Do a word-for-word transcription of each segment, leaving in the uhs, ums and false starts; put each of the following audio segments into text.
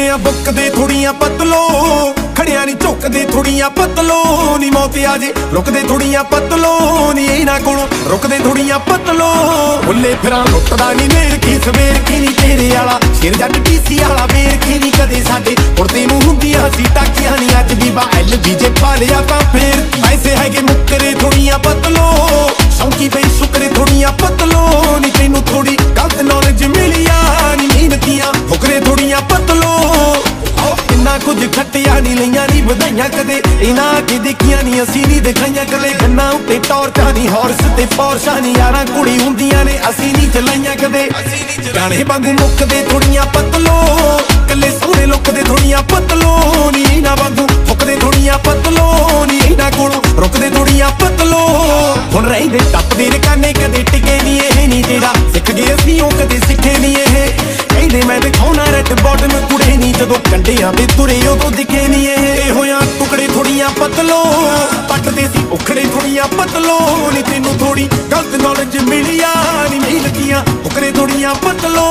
ਆ ਬੁੱਕਦੇ ਥੋੜੀਆਂ ਪਤਲੋ ਖੜਿਆ ਨਹੀਂ ਝੁਕਦੇ ਥੋੜੀਆਂ ਪਤਲੋ ਨੀ ਮੌਤ ਆ ਜੇ ਰੁਕਦੇ ਥੋੜੀਆਂ ਪਤਲੋ ਨੀ ਇਹਨਾਂ ਕੋਲੋਂ ਰੁਕਦੇ ਥੋੜੀਆਂ ਪਤਲੋ ਹੁੱਲੇ ਫਿਰਾਂ ਲੁੱਟਦਾ ਨਹੀਂ ਨੇਰ ਕੀ ਸਵੇਰ ਕੀ ਨਹੀਂ ਤੇਰੇ ਵਾਲਾ ਸਿਰ ਜੱਟ ਟੀਸੀ ਵਾਲਾ ਵੇਰ ਕੀ ਨਹੀਂ ਕਦੇ ਸਾਡੇ ਉੜਦੇ ਨੂੰ ਹੁੰਦੀਆਂ ਸੀ ਟਾਕੀਆਂ ਨਹੀਂ ਅੱਜ ਵੀ ਬਾ ਐਲ ਵੀ ਜੇ ਪਾ ਲਿਆ ਤਾਂ ਫੇਰ ਐਸੇ ਹੈਗੇ ਮੁੱਕਰੇ ਥੋੜੀਆਂ ਪਤਲੋ ਸ਼ੌਂਕੀ ਬਈ ਸ਼ੁਕਰੇ ਥੋੜੀਆਂ ਪਤਲੋ ਨੀ ਤੈਨੂੰ ਥੋੜੀ ਗਲਤ ਨੌਲੇਜ ਮਿਲਿਆ ਨੀ ਮਿਹਨਤੀਆਂ ਫੁਕਰੇ ਥੋੜੀਆਂ ਪਤਲੋ ਇੰਨਾ ਕੁਝ ਖੱਟਿਆ ਨਹੀਂ ਲਈਆਂ ਨਹੀਂ ਵਧਾਈਆਂ ਕਦੇ ਇਹਨਾਂ ਕੀ ਦੇਖੀਆਂ ਨਹੀਂ ਅਸੀਂ ਨਹੀਂ ਦਿਖਾਈਆਂ ਕਦੇ ਗੰਨਾ ਉੱਤੇ ਟੌਰਚਾਂ ਨਹੀਂ ਹੌਰਸ ਤੇ ਪੌਰਸ਼ਾਂ ਨਹੀਂ ਯਾਰਾਂ ਕੁੜੀ ਹੁੰਦੀਆਂ ਨੇ ਅਸੀਂ ਨਹੀਂ ਚਲਾਈਆਂ ਕਦੇ ਗਾਣੇ ਵਾਂਗੂ ਮੁੱਕਦੇ ਥੋੜੀਆਂ ਪਤਲੋ ਕੱਲੇ ਸੋਹਣੇ ਲੁੱਕਦੇ ਥੋੜੀਆਂ ਪਤਲੋ ਨੀ ਇਹਨਾਂ ਵਾਂਗੂ ਫੁੱਕਦੇ ਥੋੜੀਆਂ ਪਤਲੋ ਨੀ ਇਹਨਾਂ ਕੋਲੋਂ ਰੁਕਦੇ ਥੋੜੀਆਂ ਪਤਲੋ ਹੁਣ ਰਹਿੰਦੇ ਟੱਪਦੇ ਰਕਾਨੇ ਕਦੇ ਟਿਕੇ ਨਹੀਂ ਇਹ ਨਹੀਂ ਜਿਹੜਾ ਸਿੱਖ ਗਏ ਅਸੀਂ ਉਹ ਕਦੇ ਸਿੱਖੇ ਨਹੀਂ ਇਹ ਕਹਿੰਦੇ ਮੈਂ ਦਿਖਾਉਣਾ ਰੈਡ ਬਾਟਮ ਕੁੜੇ ਨਹੀਂ ਜਦੋਂ ਕੰਡਿਆਂ ਤੇ ਤੁਰੇ ਉਦੋਂ ਦਿਖੇ ਨਹੀਂ ਇਹ ਹੋਇਆ ਟੁਕੜੇ ਥੋੜੀਆਂ ਪਤਲੋ ਪੱਟਦੇ ਸੀ ਉਖੜੇ ਥੋੜੀਆਂ ਪਤਲੋ ਨੀ ਤੈਨੂੰ ਥੋੜੀ ਗਲਤ ਨੌਲੇਜ ਮਿਲਿਆ ਨੀ ਮਿਹਨਤੀਆਂ ਉਖੜੇ ਥੋੜੀਆਂ ਪਤਲੋ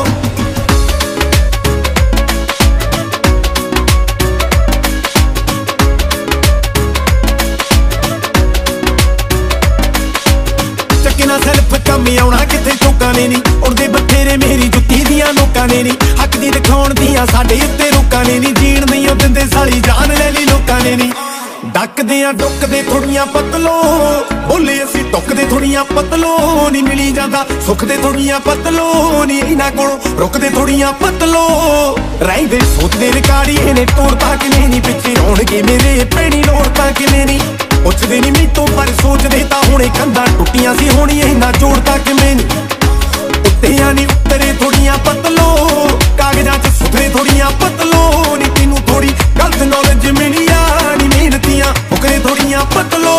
ਚੱਕਣਾ ਸੈਲਫ ਕੰਮ ਆਉਣਾ ਕਿੱਥੇ ਚੋਕਾਂ ਨੇ ਨਹੀਂ ਉੜਦੇ ਬਥੇਰੇ ਮੇਰੀ ਜੁੱਤੀ ਦੀਆਂ ਲੋਕਾਂ ਨੇ ਨਹੀਂ ਹੱਕ ਦੀ ਦਿਖਾਉਣ ਦੀਆਂ ਸਾਡੇ ਉੱਤੇ ਰੋਕਾਂ ਨੇ ਨਹੀਂ ਜੀਣ ਨਹੀਂ ਉਹ ਦਿੰਦੇ ਸਾਲੀ ਜਾਨ ਲੈ ਲਈ ਲੋਕਾਂ ਨੇ ਨਹੀਂ ਡੱਕਦੇ ਆ ਡੁੱਕਦੇ ਥੋੜੀਆਂ ਪਤਲੋ ਬੋਲੇ ਅਸੀਂ ਟੁੱਕਦੇ ਥੋੜੀਆਂ ਪਤਲੋ ਨਹੀਂ ਮਿਲੀ ਜਾਂਦਾ ਸੁੱਖ ਦੇ ਥੋੜੀਆਂ ਪਤਲੋ ਨਹੀਂ ਇਹਨਾਂ ਕੋਲੋਂ ਰੁਕਦੇ ਥੋੜੀਆਂ ਪਤਲੋ ਰਹਿੰਦੇ ਸੋਚਦੇ ਰਿਕਾਰਡੀ ਇਹਨੇ ਤੋੜਤਾ ਕਿਵੇਂ ਨਹੀਂ ਪਿੱਛੇ ਹੋਣਗੇ ਮੇਰੇ ਪੈਣੀ ਲੋੜਤਾ ਕਿਵੇਂ ਨਹੀਂ ਪੁੱਛਦੇ ਨਹੀਂ ਮੈਥੋਂ ਪਰ ਸੋਚਦੇ ਤਾਂ ਹੁਣੇ ਕੰਧਾਂ ਟੁੱਟੀਆਂ ਸੀ ਹੋਣੀ ਇਹਨਾਂ ਜੋੜਤਾ ਕਿਵੇਂ ਨਹੀਂ ਉੱਤਿਆਂ ਨਹੀਂ ਉੱਤਰੇ ਥੋੜੀਆਂ ਪਤਲੋ ਕਾਗਜ਼ਾਂ 'ਚ ਸੁਥਰੇ ਥੋੜੀਆਂ ਪਤਲੋ ਨਹੀਂ ਤੈਨੂੰ ਥੋੜੀ ਗਲਤ ਨੌਲੇਜ ਮਿਲਿਆ ਨਹੀਂ ਮਿਹਨਤੀਆਂ ਫੁਕਰੇ ਥੋੜੀਆਂ ਪਤਲੋ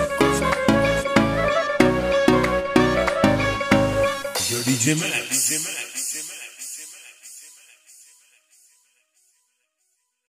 D J Max.